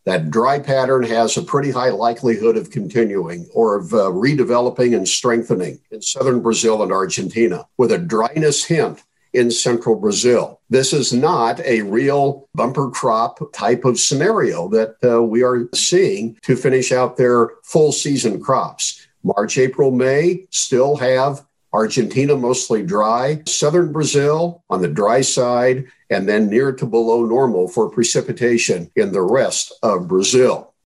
that dry pattern has a pretty high likelihood of continuing or of redeveloping and strengthening in southern Brazil and Argentina, with a dryness hint in central Brazil. This is not a real bumper crop type of scenario that we are seeing to finish out their full season crops. March, April, May still have Argentina mostly dry, southern Brazil on the dry side, and then near to below normal for precipitation in the rest of Brazil.